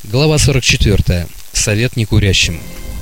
Глава 44. Совет некурящим.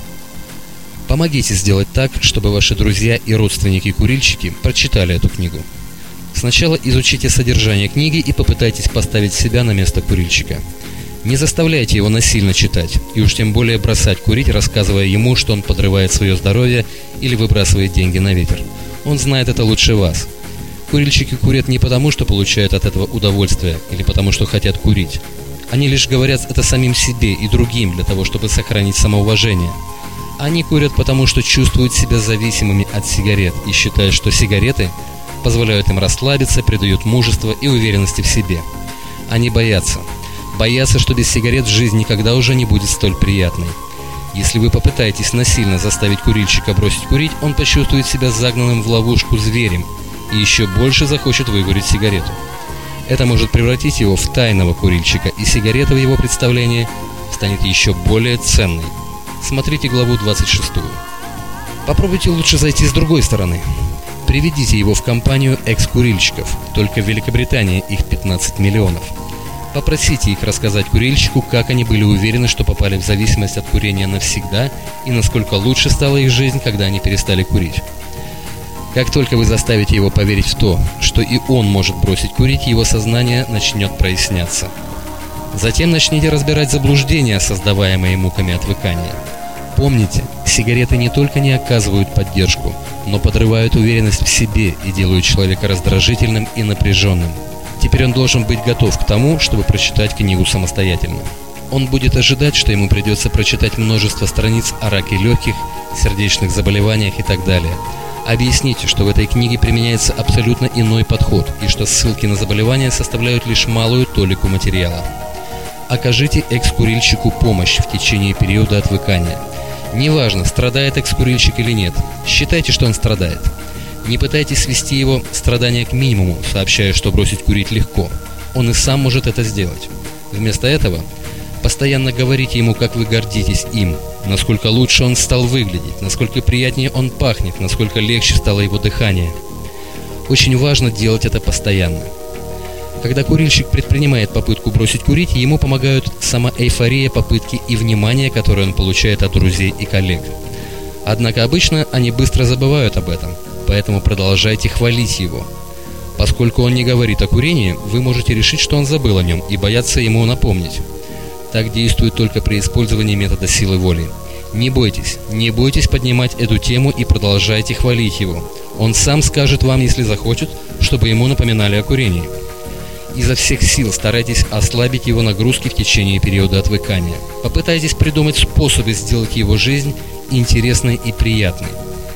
Помогите сделать так, чтобы ваши друзья и родственники-курильщики прочитали эту книгу. Сначала изучите содержание книги и попытайтесь поставить себя на место курильщика. Не заставляйте его насильно читать, и уж тем более бросать курить, рассказывая ему, что он подрывает свое здоровье или выбрасывает деньги на ветер. Он знает это лучше вас. Курильщики курят не потому, что получают от этого удовольствие, или потому, что хотят курить. Они лишь говорят это самим себе и другим для того, чтобы сохранить самоуважение. Они курят потому, что чувствуют себя зависимыми от сигарет и считают, что сигареты позволяют им расслабиться, придают мужество и уверенности в себе. Они боятся. Боятся, что без сигарет жизнь никогда уже не будет столь приятной. Если вы попытаетесь насильно заставить курильщика бросить курить, он почувствует себя загнанным в ловушку зверем и еще больше захочет выкурить сигарету. Это может превратить его в тайного курильщика, и сигарета в его представлении станет еще более ценной. Смотрите главу 26. Попробуйте лучше зайти с другой стороны. Приведите его в компанию экс-курильщиков. Только в Великобритании их 15 миллионов. Попросите их рассказать курильщику, как они были уверены, что попали в зависимость от курения навсегда, и насколько лучше стала их жизнь, когда они перестали курить. Как только вы заставите его поверить в то, что и он может бросить курить, его сознание начнет проясняться. Затем начните разбирать заблуждения, создаваемые муками отвыкания. Помните, сигареты не только не оказывают поддержку, но подрывают уверенность в себе и делают человека раздражительным и напряженным. Теперь он должен быть готов к тому, чтобы прочитать книгу самостоятельно. Он будет ожидать, что ему придется прочитать множество страниц о раке легких, сердечных заболеваниях и так далее. Объясните, что в этой книге применяется абсолютно иной подход и что ссылки на заболевания составляют лишь малую толику материала. Окажите экс-курильщику помощь в течение периода отвыкания. Неважно, страдает экс-курильщик или нет, считайте, что он страдает. Не пытайтесь свести его страдания к минимуму, сообщая, что бросить курить легко. Он и сам может это сделать. Вместо этого постоянно говорите ему, как вы гордитесь им, насколько лучше он стал выглядеть, насколько приятнее он пахнет, насколько легче стало его дыхание. Очень важно делать это постоянно. Когда курильщик предпринимает попытку бросить курить, ему помогают сама эйфория попытки и внимание, которое он получает от друзей и коллег. Однако обычно они быстро забывают об этом, поэтому продолжайте хвалить его. Поскольку он не говорит о курении, вы можете решить, что он забыл о нем и бояться ему напомнить. Так действует только при использовании метода силы воли. Не бойтесь поднимать эту тему и продолжайте хвалить его. Он сам скажет вам, если захочет, чтобы ему напоминали о курении. Изо всех сил старайтесь ослабить его нагрузки в течение периода отвыкания. Попытайтесь придумать способы сделать его жизнь интересной и приятной.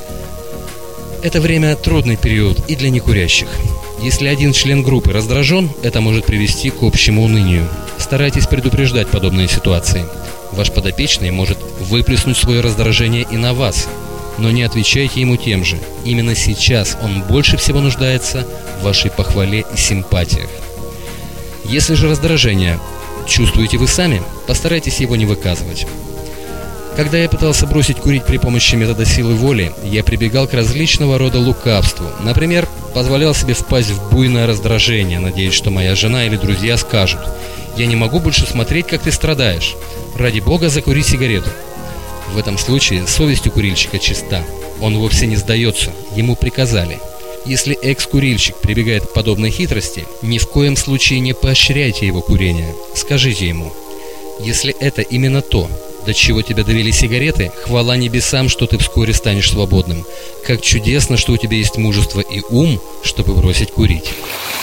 Это время трудный период и для некурящих. Если один член группы раздражен, это может привести к общему унынию. Старайтесь предупреждать подобные ситуации. Ваш подопечный может выплеснуть свое раздражение и на вас, но не отвечайте ему тем же. Именно сейчас он больше всего нуждается в вашей похвале и симпатиях. Если же раздражение чувствуете вы сами, постарайтесь его не выказывать. Когда я пытался бросить курить при помощи метода силы воли, я прибегал к различного рода лукавству. Например, позволял себе впасть в буйное раздражение, надеясь, что моя жена или друзья скажут: «Я не могу больше смотреть, как ты страдаешь. Ради бога, закури сигарету». В этом случае совесть у курильщика чиста. Он вовсе не сдается, ему приказали. Если экс-курильщик прибегает к подобной хитрости, ни в коем случае не поощряйте его курение. Скажите ему: «Если это именно то, до чего тебя довели сигареты, хвала небесам, что ты вскоре станешь свободным. Как чудесно, что у тебя есть мужество и ум, чтобы бросить курить».